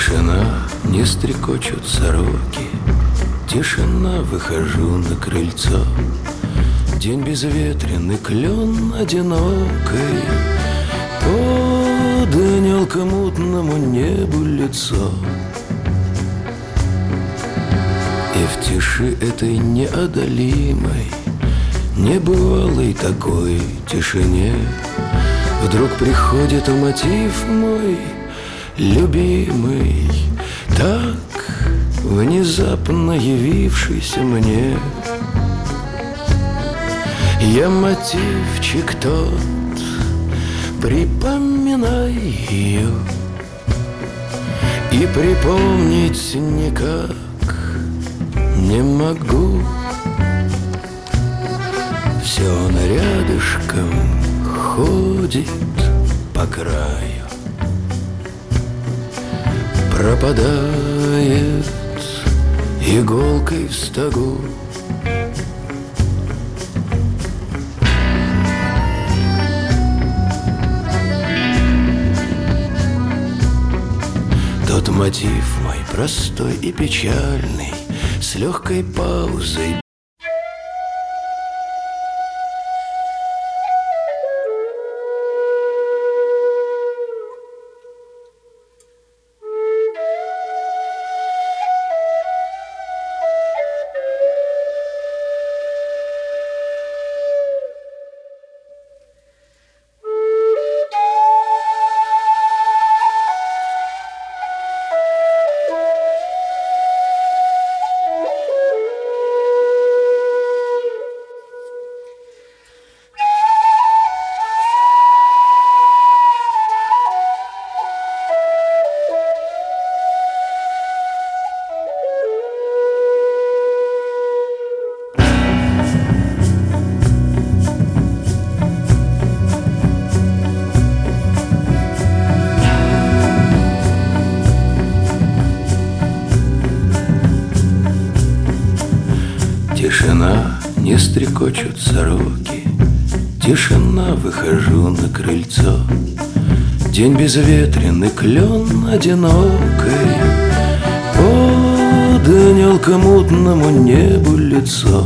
Тишина, не стрекочут сороки. Тишина, выхожу на крыльцо. День безветренный, клен одинокий поднял к мутному небу лицо. И в тиши этой неодолимой, небывалой такой тишине вдруг приходит мотив мой любимый, так внезапно явившийся мне. Я мотивчик тот, припоминаю и припомнить никак не могу. Все он рядышком ходит по краю, пропадает иголкой в стогу. Тот мотив мой простой и печальный, с легкой паузой. Тишина, не стрекочут сороки. Тишина, выхожу на крыльцо. День безветренный, клен одинокий поднял к мутному небу лицо.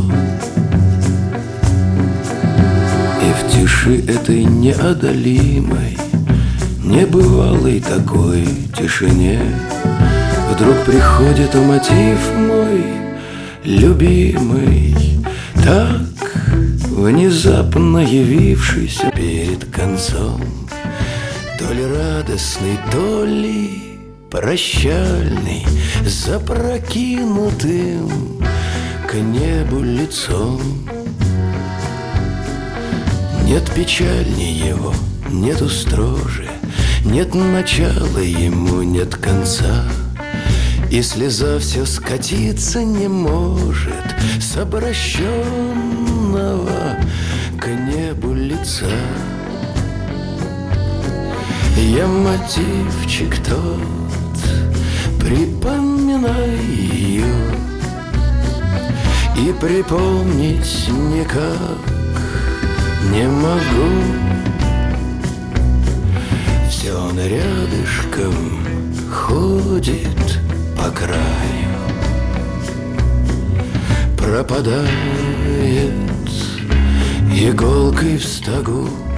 И в тиши этой неодолимой, небывалой такой тишине вдруг приходит мотив мой любимый, так внезапно явившийся перед концом, то ли радостный, то ли прощальный, запрокинутым к небу лицом. Нет печальнее его, нету строже, нет начала ему, нет конца. И слеза все скатиться не может с обращенного к небу лица. Я мотивчик тот, припоминаю и припомнить никак не могу. Все он рядышком ходит по краю, пропадает иголкой в стогу.